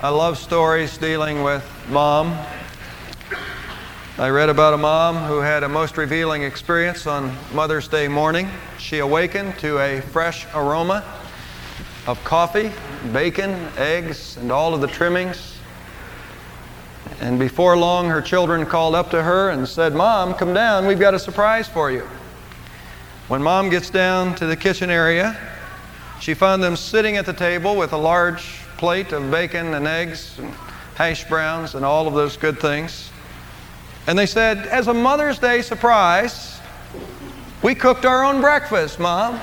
I love stories dealing with Mom. I read about a mom who had a most revealing experience on Mother's Day morning. She awakened to a fresh aroma of coffee, bacon, eggs, and all of the trimmings. And before long, her children called up to her and said, "Mom, come down, we've got a surprise for you." When Mom gets down to the kitchen area, she found them sitting at the table with a large plate of bacon and eggs and hash browns and all of those good things. And they said, "As a Mother's Day surprise, we cooked our own breakfast, Mom."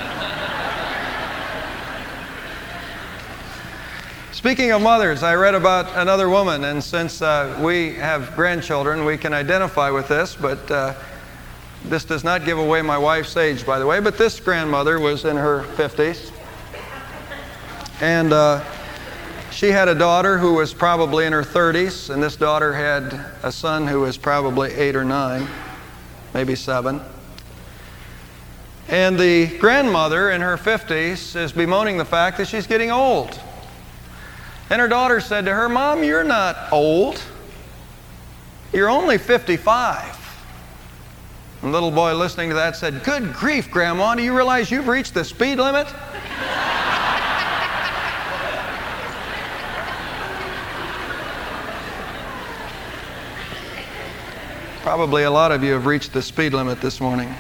Speaking of mothers, I read about another woman, and since we have grandchildren, we can identify with this, but this does not give away my wife's age, by the way, but this grandmother was in her 50s. And she had a daughter who was probably in her 30s, and this daughter had a son who was probably 8 or 9, maybe 7. And the grandmother in her 50s is bemoaning the fact that she's getting old. And her daughter said to her, "Mom, you're not old. You're only 55. And the little boy listening to that said, "Good grief, Grandma, do you realize you've reached the speed limit?" Probably a lot of you have reached the speed limit this morning.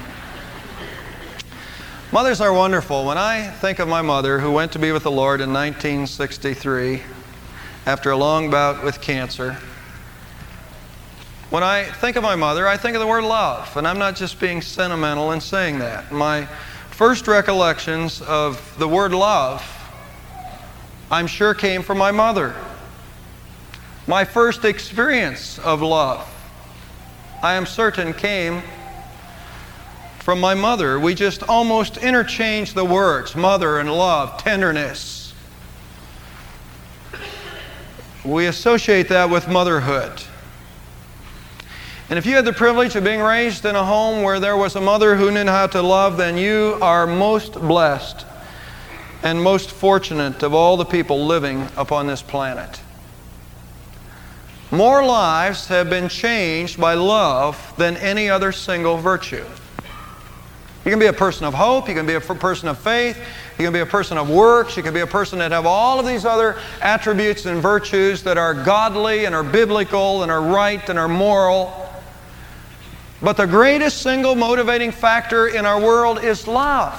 Mothers are wonderful. When I think of my mother, who went to be with the Lord in 1963 after a long bout with cancer, when I think of my mother, I think of the word love. And I'm not just being sentimental in saying that. My first recollections of the word love, I'm sure, came from my mother. My first experience of love, I am certain, came from my mother. We just almost interchanged the words, mother and love, tenderness. We associate that with motherhood. And if you had the privilege of being raised in a home where there was a mother who knew how to love, then you are most blessed and most fortunate of all the people living upon this planet. More lives have been changed by love than any other single virtue. You can be a person of hope, you can be a person of faith, you can be a person of works, you can be a person that have all of these other attributes and virtues that are godly and are biblical and are right and are moral. But the greatest single motivating factor in our world is love.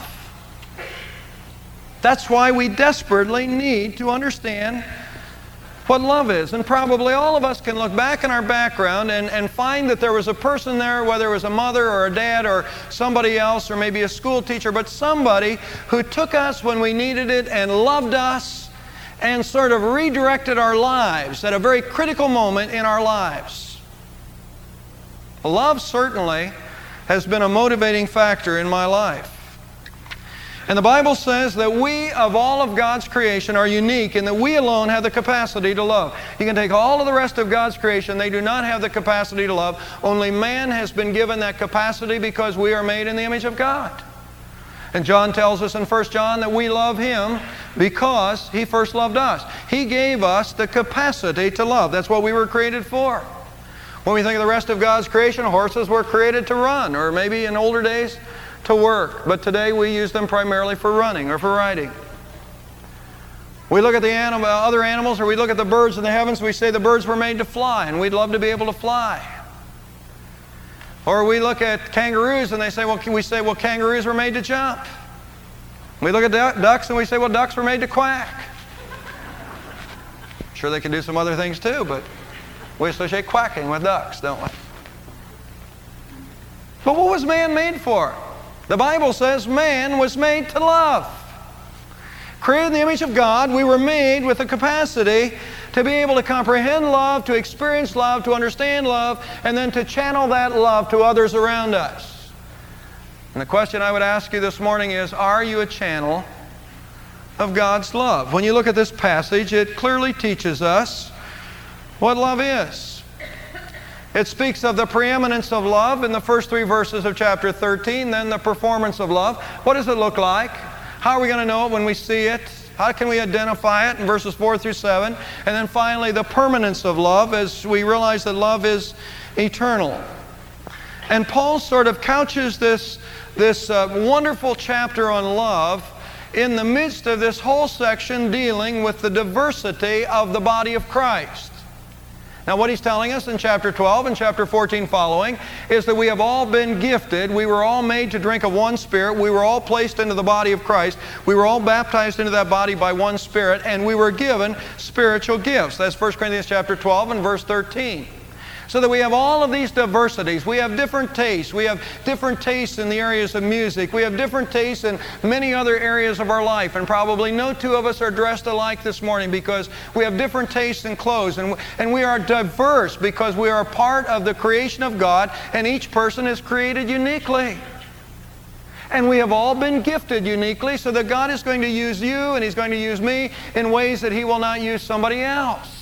That's why we desperately need to understand what love is. And probably all of us can look back in our background and find that there was a person there, whether it was a mother or a dad or somebody else or maybe a school teacher, but somebody who took us when we needed it and loved us and sort of redirected our lives at a very critical moment in our lives. Love certainly has been a motivating factor in my life. And the Bible says that we, of all of God's creation, are unique in that we alone have the capacity to love. You can take all of the rest of God's creation, they do not have the capacity to love. Only man has been given that capacity because we are made in the image of God. And John tells us in 1 John that we love Him because He first loved us. He gave us the capacity to love. That's what we were created for. When we think of the rest of God's creation, horses were created to run, or maybe in older days, to work. But today we use them primarily for running or for riding. We look at the other animals, or we look at the birds in the heavens, we say the birds were made to fly, and we'd love to be able to fly. Or we look at kangaroos, and we say, well, kangaroos were made to jump. We look at ducks, and we say, well, ducks were made to quack. I'm sure they can do some other things too, but we associate quacking with ducks, don't we? But what was man made for? The Bible says man was made to love. Created in the image of God, we were made with the capacity to be able to comprehend love, to experience love, to understand love, and then to channel that love to others around us. And the question I would ask you this morning is, are you a channel of God's love? When you look at this passage, it clearly teaches us what love is. It speaks of the preeminence of love in the first 3 verses of chapter 13, then the performance of love. What does it look like? How are we going to know it when we see it? How can we identify it in verses 4 through 7? And then finally, the permanence of love as we realize that love is eternal. And Paul sort of couches this wonderful chapter on love in the midst of this whole section dealing with the diversity of the body of Christ. Now what he's telling us in chapter 12 and chapter 14 following is that we have all been gifted. We were all made to drink of one Spirit. We were all placed into the body of Christ. We were all baptized into that body by one Spirit, and we were given spiritual gifts. That's 1 Corinthians chapter 12 and verse 13. So that we have all of these diversities. We have different tastes. We have different tastes in the areas of music. We have different tastes in many other areas of our life. And probably no two of us are dressed alike this morning because we have different tastes in clothes. And we are diverse because we are part of the creation of God, and each person is created uniquely. And we have all been gifted uniquely, so that God is going to use you and He's going to use me in ways that He will not use somebody else.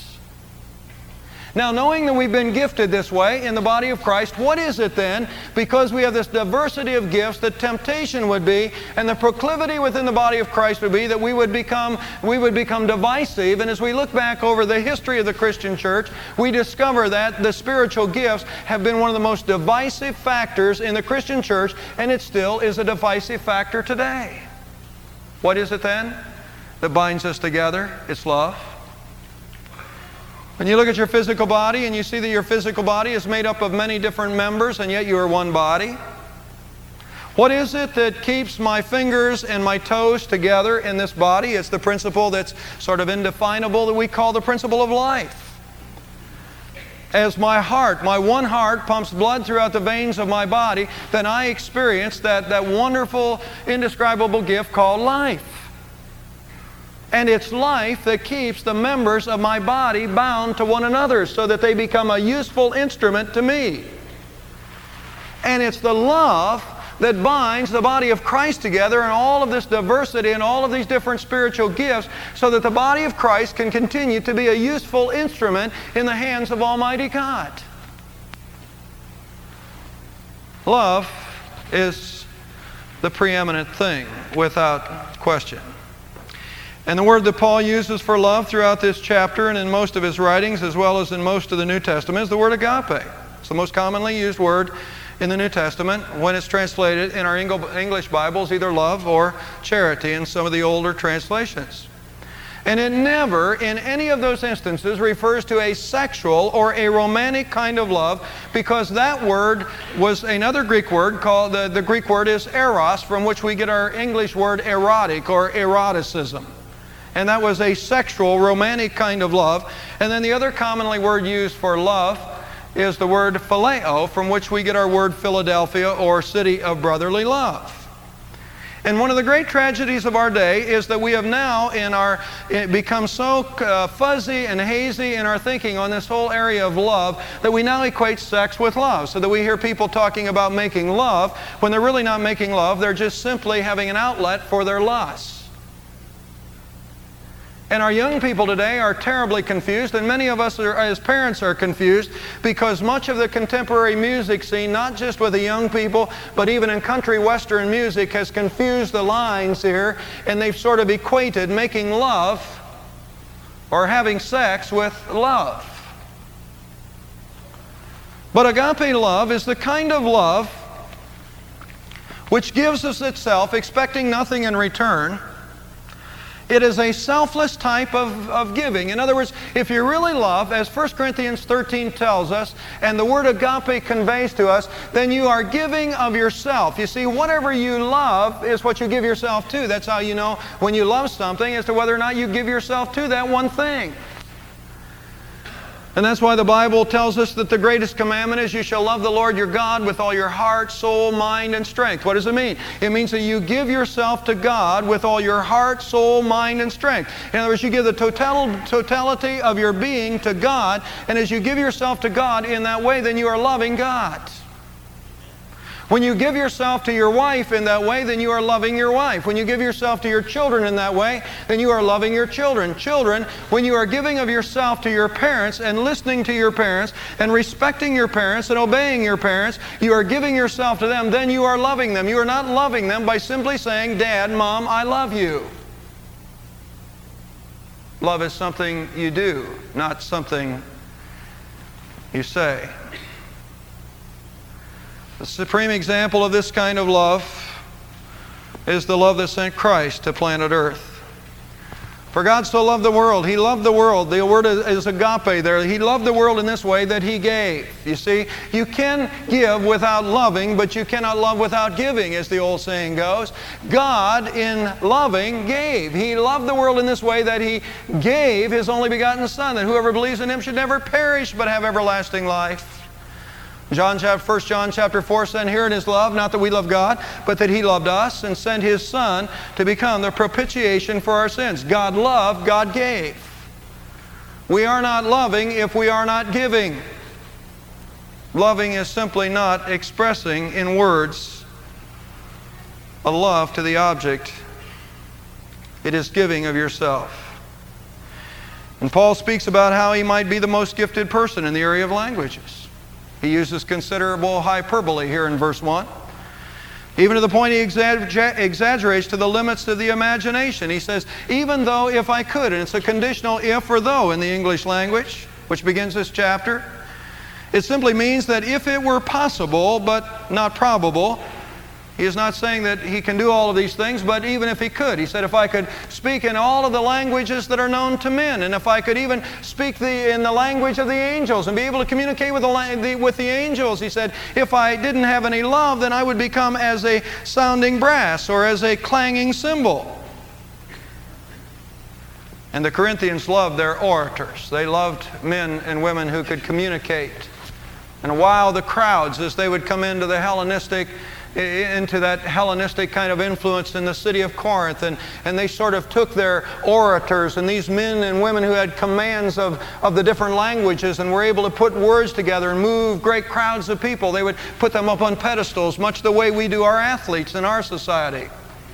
Now, knowing that we've been gifted this way in the body of Christ, what is it then, because we have this diversity of gifts, the temptation would be, and the proclivity within the body of Christ would be that we would become divisive. And as we look back over the history of the Christian church, we discover that the spiritual gifts have been one of the most divisive factors in the Christian church, and it still is a divisive factor today. What is it then that binds us together? It's love. When you look at your physical body and you see that your physical body is made up of many different members and yet you are one body, what is it that keeps my fingers and my toes together in this body? It's the principle that's sort of indefinable that we call the principle of life. As my heart, my one heart, pumps blood throughout the veins of my body, then I experience that wonderful, indescribable gift called life. And it's life that keeps the members of my body bound to one another so that they become a useful instrument to me. And it's the love that binds the body of Christ together in all of this diversity and all of these different spiritual gifts so that the body of Christ can continue to be a useful instrument in the hands of Almighty God. Love is the preeminent thing, without question. And the word that Paul uses for love throughout this chapter and in most of his writings, as well as in most of the New Testament, is the word agape. It's the most commonly used word in the New Testament when it's translated in our English Bibles, either love or charity in some of the older translations. And it never, in any of those instances, refers to a sexual or a romantic kind of love, because that word was another Greek word called, the Greek word is eros, from which we get our English word erotic or eroticism. And that was a sexual, romantic kind of love. And then the other commonly word used for love is the word phileo, from which we get our word Philadelphia or city of brotherly love. And one of the great tragedies of our day is that we have now become so fuzzy and hazy in our thinking on this whole area of love that we now equate sex with love. So that we hear people talking about making love when they're really not making love. They're just simply having an outlet for their lusts. And our young people today are terribly confused, and many of us as parents are confused because much of the contemporary music scene, not just with the young people, but even in country western music, has confused the lines here, and they've sort of equated making love or having sex with love. But agape love is the kind of love which gives us itself, expecting nothing in return. It is a selfless type of giving. In other words, if you really love, as 1 Corinthians 13 tells us, and the word agape conveys to us, then you are giving of yourself. You see, whatever you love is what you give yourself to. That's how you know when you love something as to whether or not you give yourself to that one thing. And that's why the Bible tells us that the greatest commandment is you shall love the Lord your God with all your heart, soul, mind, and strength. What does it mean? It means that you give yourself to God with all your heart, soul, mind, and strength. In other words, you give the totality of your being to God, and as you give yourself to God in that way, then you are loving God. When you give yourself to your wife in that way, then you are loving your wife. When you give yourself to your children in that way, then you are loving your children. Children, when you are giving of yourself to your parents and listening to your parents and respecting your parents and obeying your parents, you are giving yourself to them, then you are loving them. You are not loving them by simply saying, Dad, Mom, I love you. Love is something you do, not something you say. The supreme example of this kind of love is the love that sent Christ to planet Earth. For God so loved the world. He loved the world. The word is agape there. He loved the world in this way that He gave. You see, you can give without loving, but you cannot love without giving, as the old saying goes. God, in loving, gave. He loved the world in this way that He gave His only begotten Son, that whoever believes in Him should never perish but have everlasting life. 1 John chapter 4 said, "Herein is love, not that we love God, but that He loved us and sent His Son to become the propitiation for our sins." God loved, God gave. We are not loving if we are not giving. Loving is simply not expressing in words a love to the object. It is giving of yourself. And Paul speaks about how he might be the most gifted person in the area of languages. He uses considerable hyperbole here in verse 1. Even to the point he exaggerates to the limits of the imagination. He says, even though if I could, and it's a conditional if or though in the English language, which begins this chapter. It simply means that if it were possible, but not probable. He is not saying that he can do all of these things, but even if he could. He said, if I could speak in all of the languages that are known to men, and if I could even speak in the language of the angels and be able to communicate with the angels, he said, if I didn't have any love, then I would become as a sounding brass or as a clanging cymbal. And the Corinthians loved their orators. They loved men and women who could communicate and wow the crowds as they would come into that Hellenistic kind of influence in the city of Corinth. And they sort of took their orators and these men and women who had commands of the different languages and were able to put words together and move great crowds of people. They would put them up on pedestals, much the way we do our athletes in our society.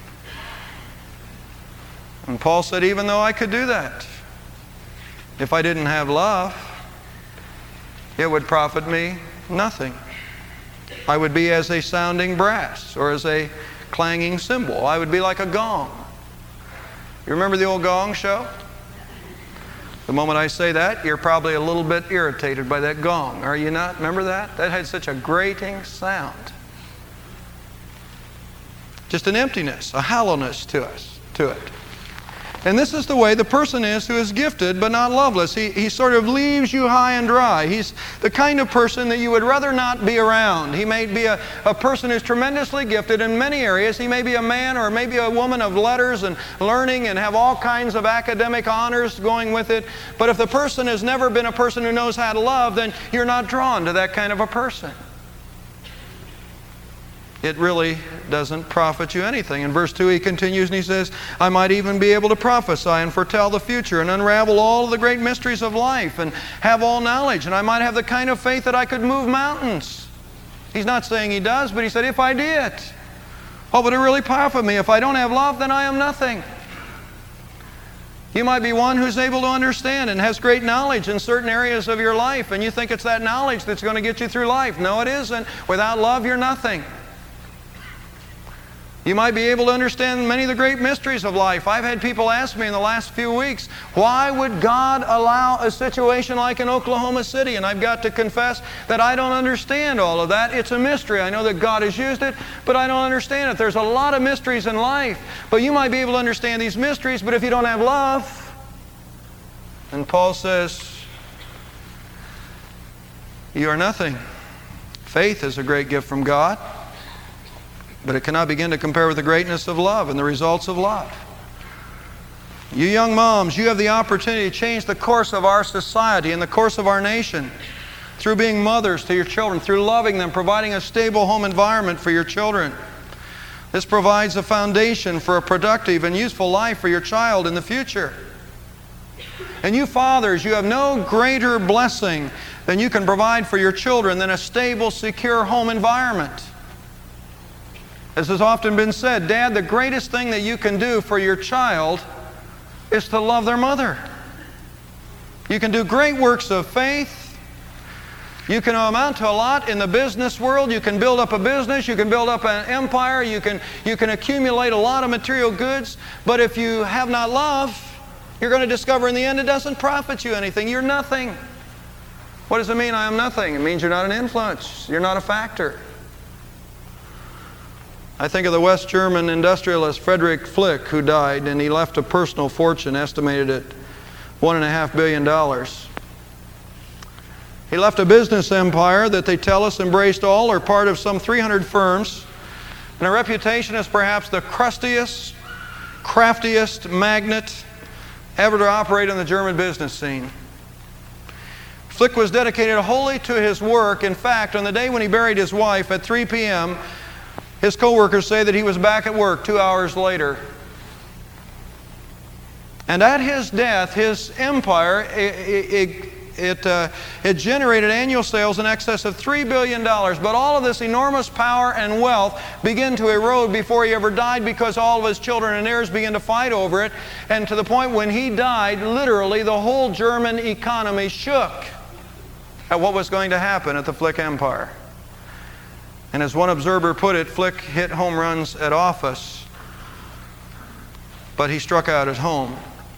And Paul said, even though I could do that, if I didn't have love, it would profit me nothing. I would be as a sounding brass or as a clanging cymbal. I would be like a gong. You remember the old gong show? The moment I say that, you're probably a little bit irritated by that gong. Are you not? Remember that? That had such a grating sound. Just an emptiness, a hollowness to it. And this is the way the person is who is gifted but not loveless. He sort of leaves you high and dry. He's the kind of person that you would rather not be around. He may be a person who's tremendously gifted in many areas. He may be a man or maybe a woman of letters and learning and have all kinds of academic honors going with it. But if the person has never been a person who knows how to love, then you're not drawn to that kind of a person. It really doesn't profit you anything. In verse 2 he continues and he says, I might even be able to prophesy and foretell the future and unravel all of the great mysteries of life and have all knowledge, and I might have the kind of faith that I could move mountains. He's not saying he does, but he said, if I did, what would it really profit me? If I don't have love, then I am nothing. You might be one who's able to understand and has great knowledge in certain areas of your life, and you think it's that knowledge that's going to get you through life. No, it isn't. Without love, you're nothing. You might be able to understand many of the great mysteries of life. I've had people ask me in the last few weeks, why would God allow a situation like in Oklahoma City? And I've got to confess that I don't understand all of that. It's a mystery. I know that God has used it, but I don't understand it. There's a lot of mysteries in life. But you might be able to understand these mysteries, but if you don't have love, and Paul says, you are nothing. Faith is a great gift from God, but it cannot begin to compare with the greatness of love and the results of love. You young moms, you have the opportunity to change the course of our society and the course of our nation through being mothers to your children, through loving them, providing a stable home environment for your children. This provides a foundation for a productive and useful life for your child in the future. And you fathers, you have no greater blessing than you can provide for your children than a stable, secure home environment. As has often been said, Dad, the greatest thing that you can do for your child is to love their mother. You can do great works of faith. You can amount to a lot in the business world. You can build up a business. You can build up an empire. You can accumulate a lot of material goods. But if you have not love, You're going to discover in the end it doesn't profit you anything. You're nothing. What does it mean, I am nothing? It means you're not an influence. You're not a factor. I think of the West German industrialist Friedrich Flick, who died, and he left a personal fortune estimated at $1.5 billion. He left a business empire that they tell us embraced all or part of some 300 firms, and a reputation as perhaps the crustiest, craftiest magnate ever to operate on the German business scene. Flick was dedicated wholly to his work. In fact, on the day when he buried his wife at 3 p.m., his co-workers say that he was back at work 2 hours later. And at his death, his empire, it generated annual sales in excess of $3 billion. But all of this enormous power and wealth began to erode before he ever died, because all of his children and heirs began to fight over it. And to the point when he died, literally the whole German economy shook at what was going to happen at the Flick Empire. And as one observer put it, Flick hit home runs at office, but he struck out at home.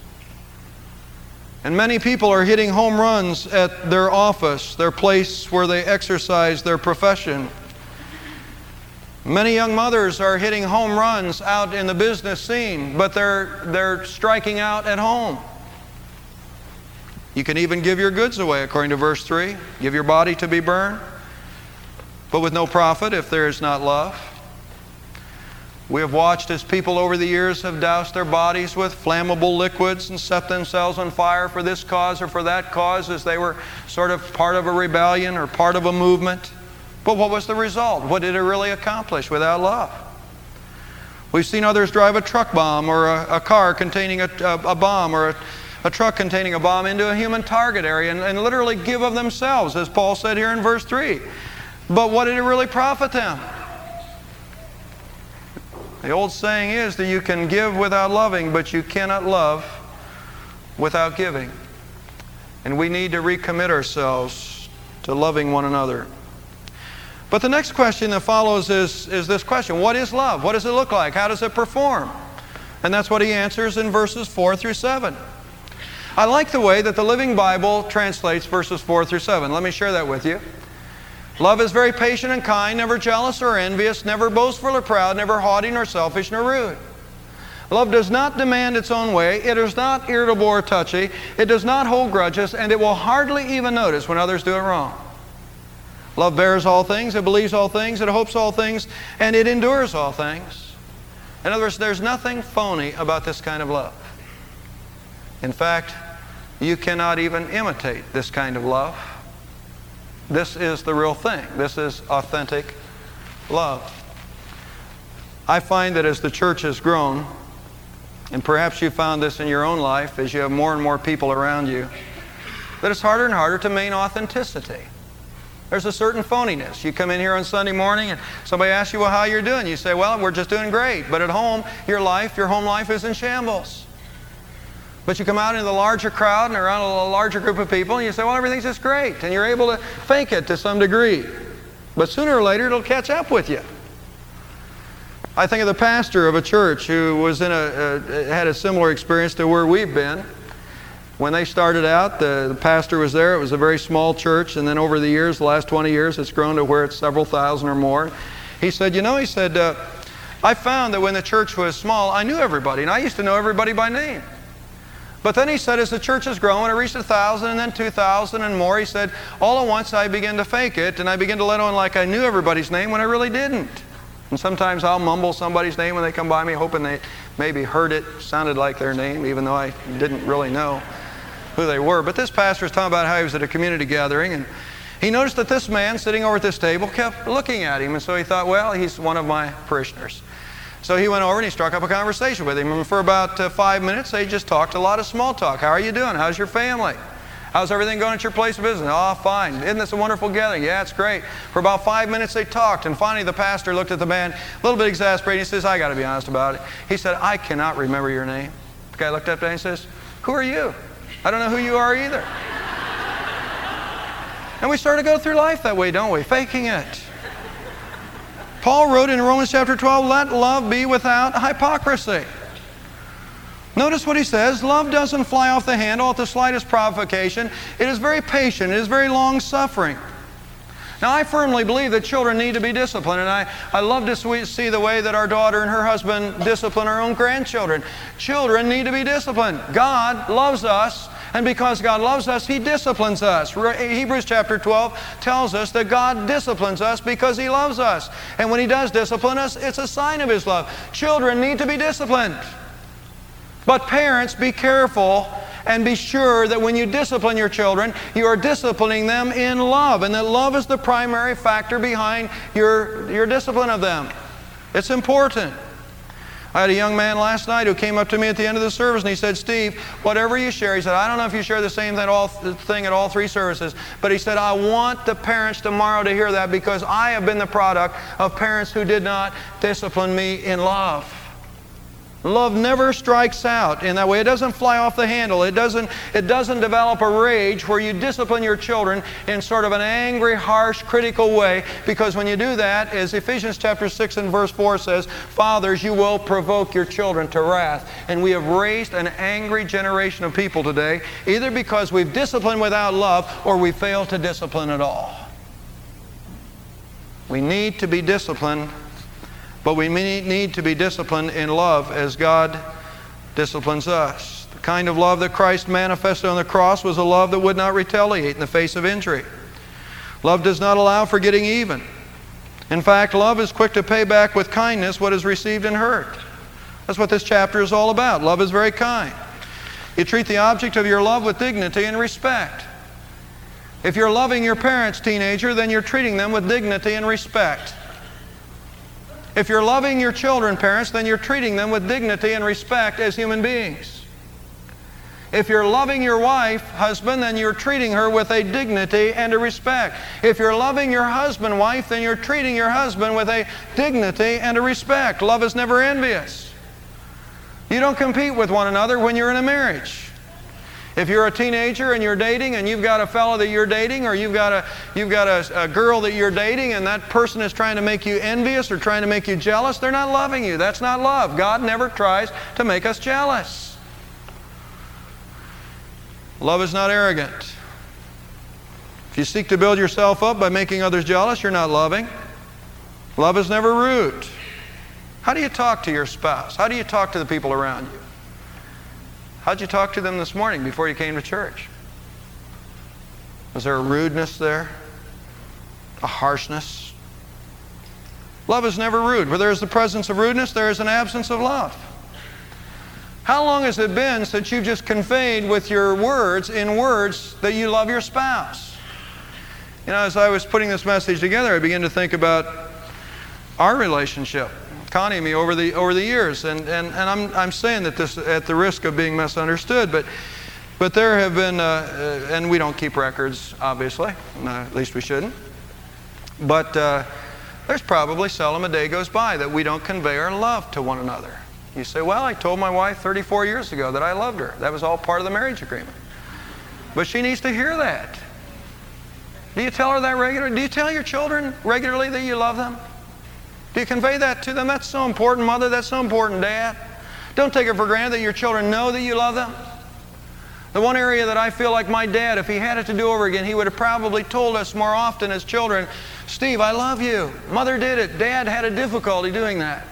And many people are hitting home runs at their office, their place where they exercise their profession. Many young mothers are hitting home runs out in the business scene, but they're striking out at home. You can even give your goods away, according to verse 3. Give your body to be burned, but with no profit if there is not love. We have watched as people over the years have doused their bodies with flammable liquids and set themselves on fire for this cause or for that cause, as they were sort of part of a rebellion or part of a movement. But what was the result? What did it really accomplish without love? We've seen others drive a truck bomb or a car containing a bomb, or a truck containing a bomb into a human target area and literally give of themselves, as Paul said here in verse 3. But what did it really profit them? The old saying is that you can give without loving, but you cannot love without giving. And we need to recommit ourselves to loving one another. But the next question that follows is this question: what is love? What does it look like? How does it perform? And that's what he answers in verses 4 through 7. I like the way that the Living Bible translates verses 4 through 7. Let me share that with you. Love is very patient and kind, never jealous or envious, never boastful or proud, never haughty nor selfish nor rude. Love does not demand its own way. It is not irritable or touchy. It does not hold grudges, and it will hardly even notice when others do it wrong. Love bears all things, it believes all things, it hopes all things, and it endures all things. In other words, there's nothing phony about this kind of love. In fact, you cannot even imitate this kind of love. This is the real thing. This is authentic love. I find that as the church has grown, and perhaps you found this in your own life as you have more and more people around you, that it's harder and harder to maintain authenticity. There's a certain phoniness. You come in here on Sunday morning and somebody asks you, well, how you're doing? You say, well, we're just doing great. But at home, your home life is in shambles. But you come out into the larger crowd and around a larger group of people and you say, well, everything's just great. And you're able to fake it to some degree. But sooner or later, it'll catch up with you. I think of the pastor of a church who was had a similar experience to where we've been. When they started out, the pastor was there. It was a very small church. And then over the years, the last 20 years, it's grown to where it's several thousand or more. He said, I found that when the church was small, I knew everybody. And I used to know everybody by name. But then he said, as the church has grown, it reached 1,000 and then 2,000 and more. He said, all at once I began to fake it, and I began to let on like I knew everybody's name when I really didn't. And sometimes I'll mumble somebody's name when they come by me, hoping they maybe heard it, sounded like their name, even though I didn't really know who they were. But this pastor was talking about how he was at a community gathering, and he noticed that this man sitting over at this table kept looking at him, and so he thought, well, he's one of my parishioners. So he went over and he struck up a conversation with him. And for about 5 minutes, they just talked a lot of small talk. How are you doing? How's your family? How's everything going at your place of business? Oh, fine. Isn't this a wonderful gathering? Yeah, it's great. For about 5 minutes, they talked. And finally, the pastor looked at the man, a little bit exasperated. He says, I got to be honest about it. He said, I cannot remember your name. The guy looked up at him and says, who are you? I don't know who you are either. And we start to go through life that way, don't we? Faking it. Paul wrote in Romans chapter 12, let love be without hypocrisy. Notice what he says. Love doesn't fly off the handle at the slightest provocation. It is very patient. It is very long-suffering. Now, I firmly believe that children need to be disciplined, and I love to see the way that our daughter and her husband discipline our own grandchildren. Children need to be disciplined. God loves us, and because God loves us, He disciplines us. Hebrews chapter 12 tells us that God disciplines us because He loves us. And when He does discipline us, it's a sign of His love. Children need to be disciplined. But parents, be careful and be sure that when you discipline your children, you are disciplining them in love, and that love is the primary factor behind your discipline of them. It's important. I had a young man last night who came up to me at the end of the service and he said, "Steve, whatever you share," he said, "I don't know if you share the same thing at all three services, but," he said, "I want the parents tomorrow to hear that because I have been the product of parents who did not discipline me in love." Love never strikes out in that way. It doesn't fly off the handle. It doesn't develop a rage where you discipline your children in sort of an angry, harsh, critical way. Because when you do that, as Ephesians chapter 6 and verse 4 says, "Fathers, you will provoke your children to wrath." And we have raised an angry generation of people today, either because we've disciplined without love or we fail to discipline at all. We need to be disciplined, but we need to be disciplined in love as God disciplines us. The kind of love that Christ manifested on the cross was a love that would not retaliate in the face of injury. Love does not allow for getting even. In fact, love is quick to pay back with kindness what is received in hurt. That's what this chapter is all about. Love is very kind. You treat the object of your love with dignity and respect. If you're loving your parents, teenager, then you're treating them with dignity and respect. If you're loving your children, parents, then you're treating them with dignity and respect as human beings. If you're loving your wife, husband, then you're treating her with a dignity and a respect. If you're loving your husband, wife, then you're treating your husband with a dignity and a respect. Love is never envious. You don't compete with one another when you're in a marriage. If you're a teenager and you're dating and you've got a fellow that you're dating, or you've got a girl that you're dating, and that person is trying to make you envious or trying to make you jealous, they're not loving you. That's not love. God never tries to make us jealous. Love is not arrogant. If you seek to build yourself up by making others jealous, you're not loving. Love is never rude. How do you talk to your spouse? How do you talk to the people around you? How'd you talk to them this morning before you came to church? Was there a rudeness there? A harshness? Love is never rude. Where there is the presence of rudeness, there is an absence of love. How long has it been since you've just conveyed with your words, in words, that you love your spouse? You know, as I was putting this message together, I began to think about our relationship, Connie and me, over the years, and I'm saying that this at the risk of being misunderstood, but there have been, and we don't keep records, obviously, at least we shouldn't, but there's probably seldom a day goes by that we don't convey our love to one another. You say, "Well, I told my wife 34 years ago that I loved her." That was all part of the marriage agreement. But she needs to hear that. Do you tell her that regularly? Do you tell your children regularly that you love them? Do you convey that to them? That's so important, Mother. That's so important, Dad. Don't take it for granted that your children know that you love them. The one area that I feel like my dad, if he had it to do over again, he would have probably told us more often as children, "Steve, I love you. Mother did it. Dad had a difficulty doing that."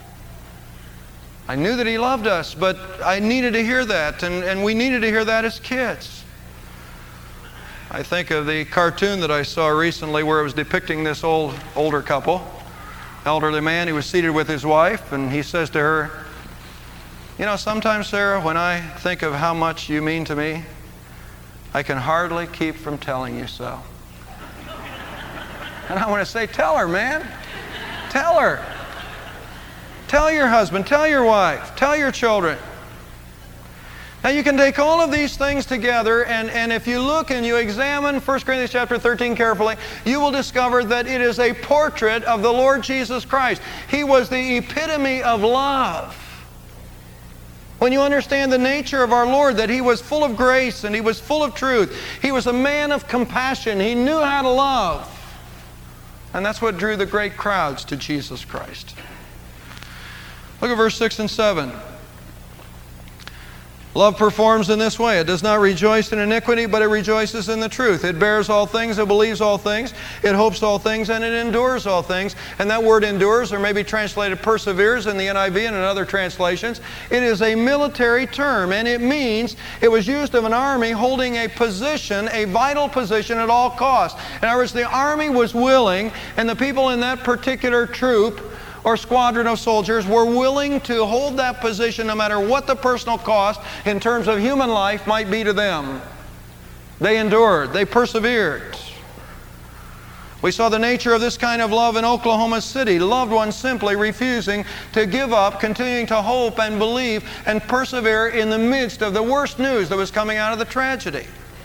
I knew that he loved us, but I needed to hear that, and we needed to hear that as kids. I think of the cartoon that I saw recently where it was depicting this older couple. Elderly man, he was seated with his wife, and he says to her, "You know, sometimes, Sarah, when I think of how much you mean to me, I can hardly keep from telling you so." And I want to say, tell her, man. Tell her. Tell your husband, tell your wife, tell your children. Now you can take all of these things together, and if you look and you examine 1 Corinthians chapter 13 carefully, you will discover that it is a portrait of the Lord Jesus Christ. He was the epitome of love. When you understand the nature of our Lord, that He was full of grace and He was full of truth. He was a man of compassion. He knew how to love. And that's what drew the great crowds to Jesus Christ. Look at verse 6 and 7. Love performs in this way. It does not rejoice in iniquity, but it rejoices in the truth. It bears all things, it believes all things, it hopes all things, and it endures all things. And that word endures, or maybe translated perseveres in the NIV and in other translations, it is a military term, and it means it was used of an army holding a position, a vital position at all costs. In other words, the army was willing, and the people in that particular troop or squadron of soldiers were willing to hold that position no matter what the personal cost in terms of human life might be to them. They endured. They persevered. We saw the nature of this kind of love in Oklahoma City. Loved ones simply refusing to give up, continuing to hope and believe and persevere in the midst of the worst news that was coming out of the tragedy.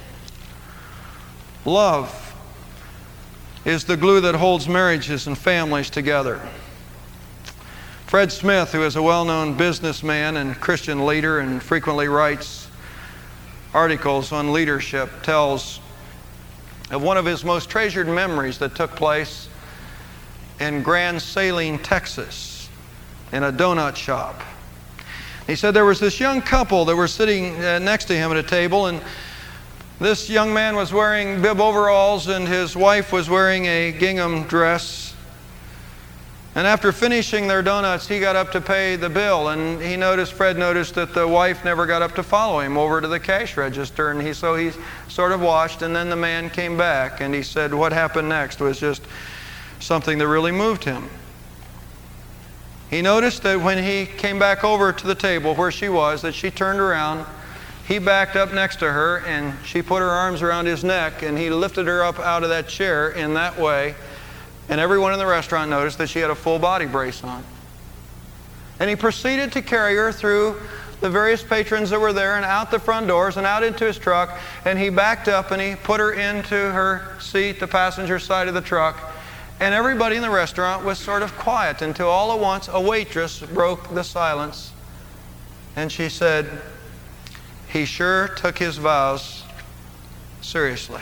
Love is the glue that holds marriages and families together. Fred Smith, who is a well-known businessman and Christian leader and frequently writes articles on leadership, tells of one of his most treasured memories that took place in Grand Saline, Texas, in a donut shop. He said there was this young couple that were sitting next to him at a table, and this young man was wearing bib overalls and his wife was wearing a gingham dress. And after finishing their donuts, he got up to pay the bill, and Fred noticed that the wife never got up to follow him over to the cash register, and so he sort of watched, and then the man came back, and he said what happened next was just something that really moved him. He noticed that when he came back over to the table where she was, that she turned around, he backed up next to her, and she put her arms around his neck, and he lifted her up out of that chair in that way. And everyone in the restaurant noticed that she had a full body brace on. And he proceeded to carry her through the various patrons that were there and out the front doors and out into his truck. And he backed up and he put her into her seat, the passenger side of the truck. And everybody in the restaurant was sort of quiet until all at once a waitress broke the silence. And she said, "He sure took his vows seriously."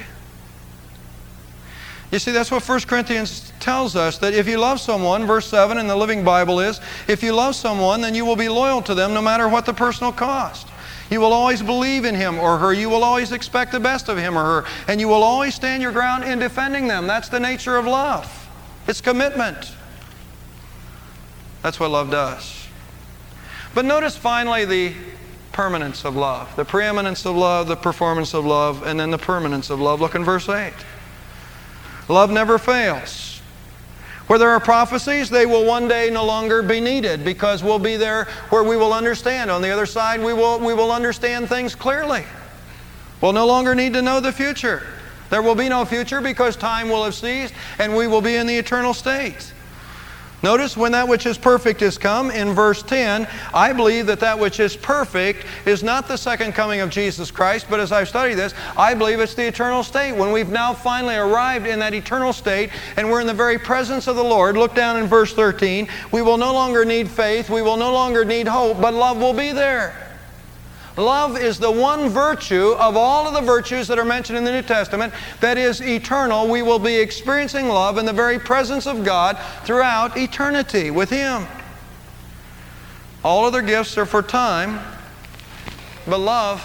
You see, that's what 1 Corinthians tells us, that if you love someone, verse 7 in the Living Bible is, if you love someone, then you will be loyal to them no matter what the personal cost. You will always believe in him or her. You will always expect the best of him or her. And you will always stand your ground in defending them. That's the nature of love. It's commitment. That's what love does. But notice finally the permanence of love. The preeminence of love, the performance of love, and then the permanence of love. Look in verse 8. Love never fails. Where there are prophecies, they will one day no longer be needed because we'll be there where we will understand. On the other side, we will understand things clearly. We'll no longer need to know the future. There will be no future because time will have ceased and we will be in the eternal state. Notice when that which is perfect is come, in verse 10, I believe that that which is perfect is not the second coming of Jesus Christ, but as I've studied this, I believe it's the eternal state. When we've now finally arrived in that eternal state and we're in the very presence of the Lord, look down in verse 13, we will no longer need faith, we will no longer need hope, but love will be there. Love is the one virtue of all of the virtues that are mentioned in the New Testament that is eternal. We will be experiencing love in the very presence of God throughout eternity with Him. All other gifts are for time, but love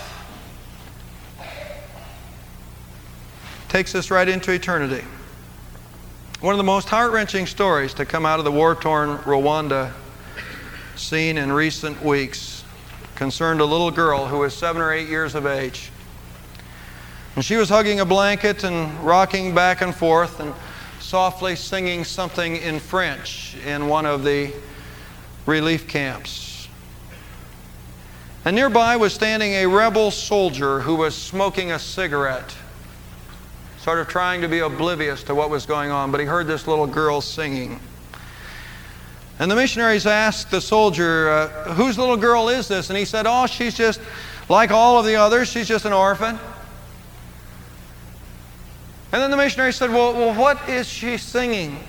takes us right into eternity. One of the most heart-wrenching stories to come out of the war-torn Rwanda scene in recent weeks concerned a little girl who was 7 or 8 years of age. And she was hugging a blanket and rocking back and forth and softly singing something in French in one of the relief camps. And nearby was standing a rebel soldier who was smoking a cigarette, sort of trying to be oblivious to what was going on, but he heard this little girl singing. And the missionaries asked the soldier, whose little girl is this? And he said, oh, she's just like all of the others. She's just an orphan. And then the missionary said, well, what is she singing?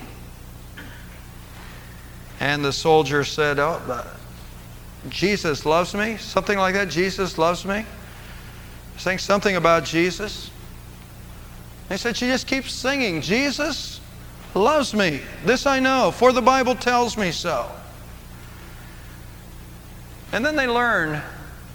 And the soldier said, oh, Jesus loves me. Something like that. Jesus loves me. Saying something about Jesus. They said, she just keeps singing, Jesus loves me. This I know, for the Bible tells me so. And then they learn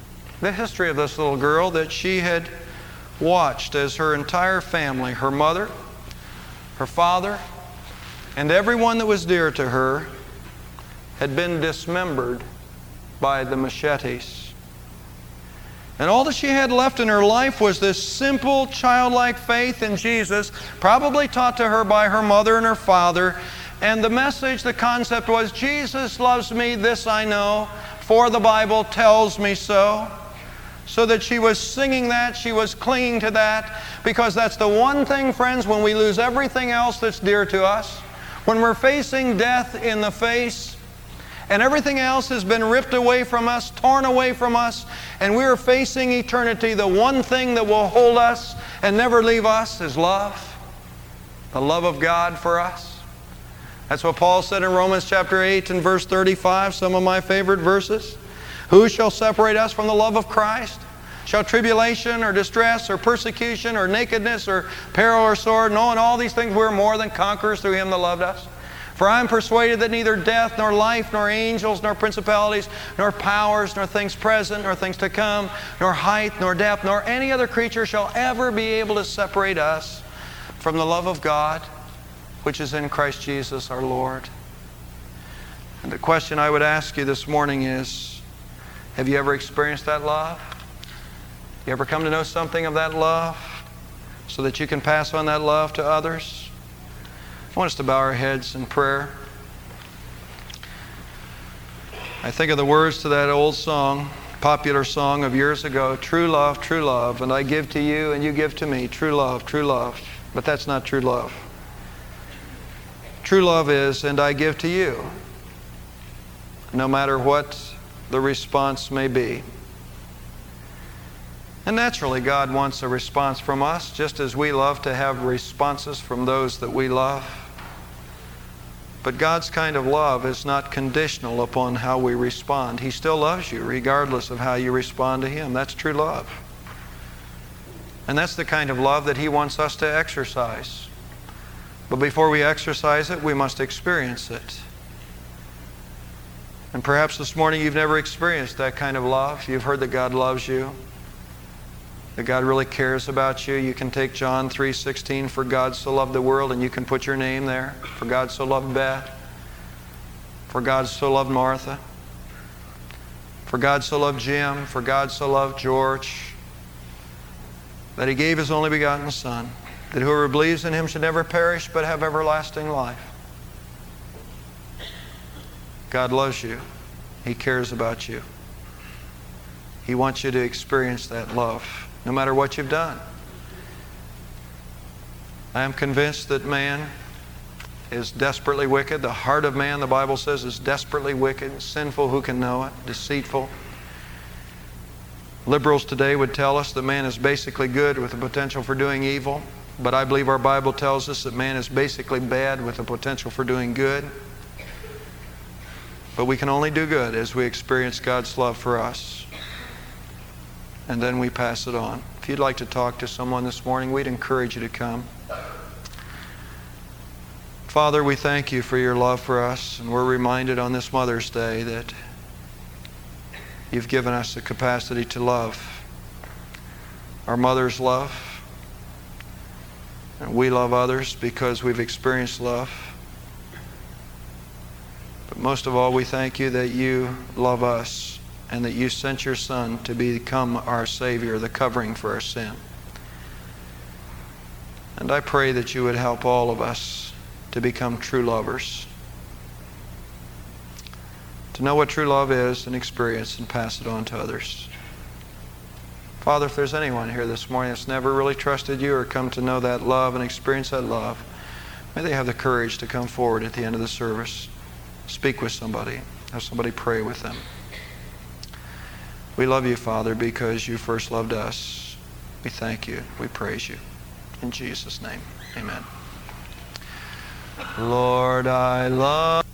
the history of this little girl that she had watched as her entire family, her mother, her father, and everyone that was dear to her had been dismembered by the machetes. And all that she had left in her life was this simple, childlike faith in Jesus, probably taught to her by her mother and her father. And the message, the concept was, Jesus loves me, this I know, for the Bible tells me so. So that she was singing that, she was clinging to that, because that's the one thing, friends, when we lose everything else that's dear to us, when we're facing death in the face, and everything else has been ripped away from us, torn away from us, and we're facing eternity, the one thing that will hold us and never leave us is love. The love of God for us. That's what Paul said in Romans chapter 8 and verse 35, some of my favorite verses. Who shall separate us from the love of Christ? Shall tribulation or distress or persecution or nakedness or peril or sword? No, in all these things we're more than conquerors through Him that loved us. For I am persuaded that neither death, nor life, nor angels, nor principalities, nor powers, nor things present, nor things to come, nor height, nor depth, nor any other creature shall ever be able to separate us from the love of God, which is in Christ Jesus our Lord. And the question I would ask you this morning is, have you ever experienced that love? You ever come to know something of that love so that you can pass on that love to others? I want us to bow our heads in prayer. I think of the words to that old song, popular song of years ago, true love, and I give to you and you give to me, true love, true love. But that's not true love. True love is, and I give to you, no matter what the response may be. And naturally, God wants a response from us, just as we love to have responses from those that we love. But God's kind of love is not conditional upon how we respond. He still loves you regardless of how you respond to Him. That's true love. And that's the kind of love that He wants us to exercise. But before we exercise it, we must experience it. And perhaps this morning you've never experienced that kind of love. You've heard that God loves you, that God really cares about you. You can take John 3:16, for God so loved the world, and you can put your name there. For God so loved Beth. For God so loved Martha. For God so loved Jim. For God so loved George, that He gave His only begotten Son, that whoever believes in Him should never perish but have everlasting life. God loves you. He cares about you. He wants you to experience that love, no matter what you've done. I am convinced that man is desperately wicked. The heart of man, the Bible says, is desperately wicked, sinful, who can know it, deceitful. Liberals today would tell us that man is basically good with the potential for doing evil. But I believe our Bible tells us that man is basically bad with the potential for doing good. But we can only do good as we experience God's love for us. And then we pass it on. If you'd like to talk to someone this morning, we'd encourage you to come. Father, we thank you for your love for us, and we're reminded on this Mother's Day that you've given us the capacity to love. Our mothers love, and we love others because we've experienced love. But most of all, we thank you that you love us and that you sent your Son to become our Savior, the covering for our sin. And I pray that you would help all of us to become true lovers, to know what true love is and experience and pass it on to others. Father, if there's anyone here this morning that's never really trusted you or come to know that love and experience that love, may they have the courage to come forward at the end of the service, speak with somebody, have somebody pray with them. We love you, Father, because you first loved us. We thank you. We praise you. In Jesus' name, amen. Lord, I love